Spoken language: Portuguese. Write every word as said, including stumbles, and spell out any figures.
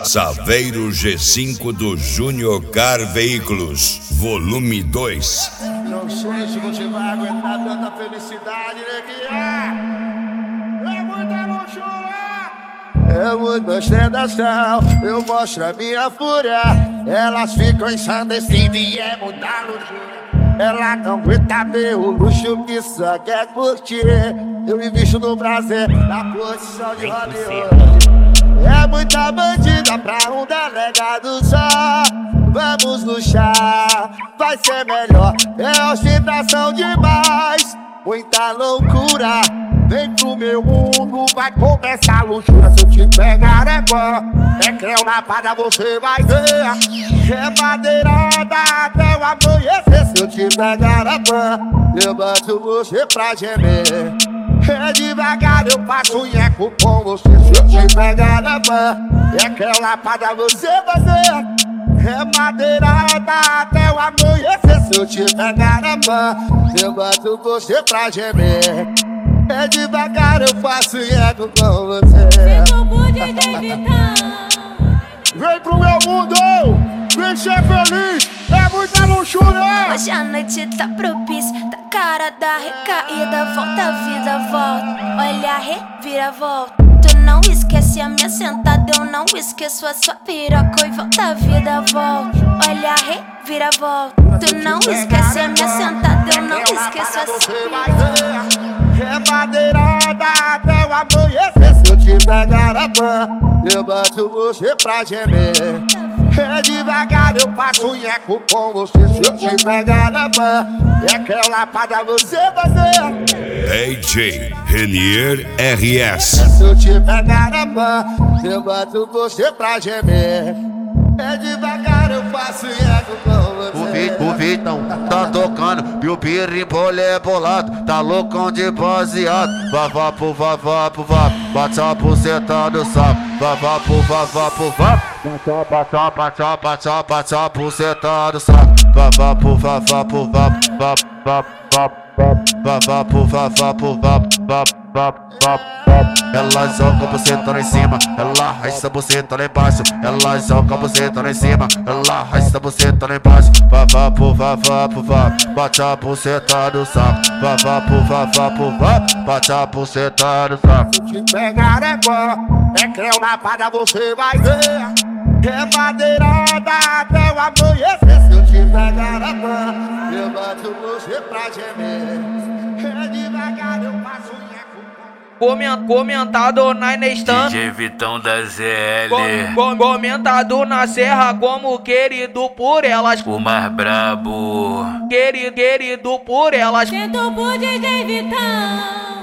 Saveiro G cinco do Junior Car Veículos, volume dois. Não sei se você vai aguentar tanta felicidade, né, que é. É muita luxúria, é muita ostentação. Eu mostro a minha fúria, elas ficam ensandecidas e é muita luxúria. Ela não aguenta ver o luxo que só quer curtir. Eu me visto no prazer, na posição de Robin Hood. É muita bandida pra um delegado só. Vamos luxar, vai ser melhor. É ostentação demais, muita loucura. Vem pro meu mundo, vai começar a luxúria. Se eu te pegar é bom, é creu na parada você vai ver. É madeirada até o amanhecer. Se eu te pegar é bom, eu boto você pra gemer. É devagar, eu passo nheco com você. Se eu te pegar é bom, é creu na parada você vai ver. É madeirada até o amanhecer. Se eu te pegar é bom, eu boto você pra gemer. É devagar, eu faço ego com você. Vem pro meu mundo, vem ser feliz, é muita luxúria. Hoje a noite tá propícia, tá cara da recaída. Volta a vida, volta, olha a reviravolta. Tu não esquece a minha sentada, eu não esqueço a sua piroca. E volta a vida, volta, olha a reviravolta. Tu não esquece a minha sentada, eu não esqueço a sua piroca. É madeirada até o amanhecer. Se eu te pegar a pan, eu boto você pra gemer. É devagar, eu passo nheco com você. Se eu te pegar a pan, é aquela parada você fazer. D J Renier R S. Se eu te pegar a pan, eu boto você pra gemer. É devagar, eu faço ego com você. O, vi, o Vitão tá tocando e o pirimbolé é bolado. Tá loucão de baseado. Vavá pro vavá pro vá, bate a buceta do saco. Vavá pro vavá pro vá, bate a bate a bate a bate a buceta do saco. Vavá pro vavá pro vá, vá vá vá vá vá pro vavá pro vá, vá vá vá. Ela joga a buceta lá em cima, ela arrasta a buceta lá embaixo. Ela joga a buceta lá em cima, ela arrasta a buceta lá embaixo. Vavá pro vavá pro vá, bate a buceta do saco. Vavá pro vavá pro vá, bate a buceta do saco. Se te pegar é bom, é creu na parada você vai ver. É madeirada até o amanhecer. Se eu te pegar é bom, eu boto você pra gemer. É devagar, eu passo nheco. Comentado na Inestan, D J Vitão da Z L, com, com, comentado na Serra como querido por elas, o mais brabo, querido, querido por elas. Sento por D J Vitão.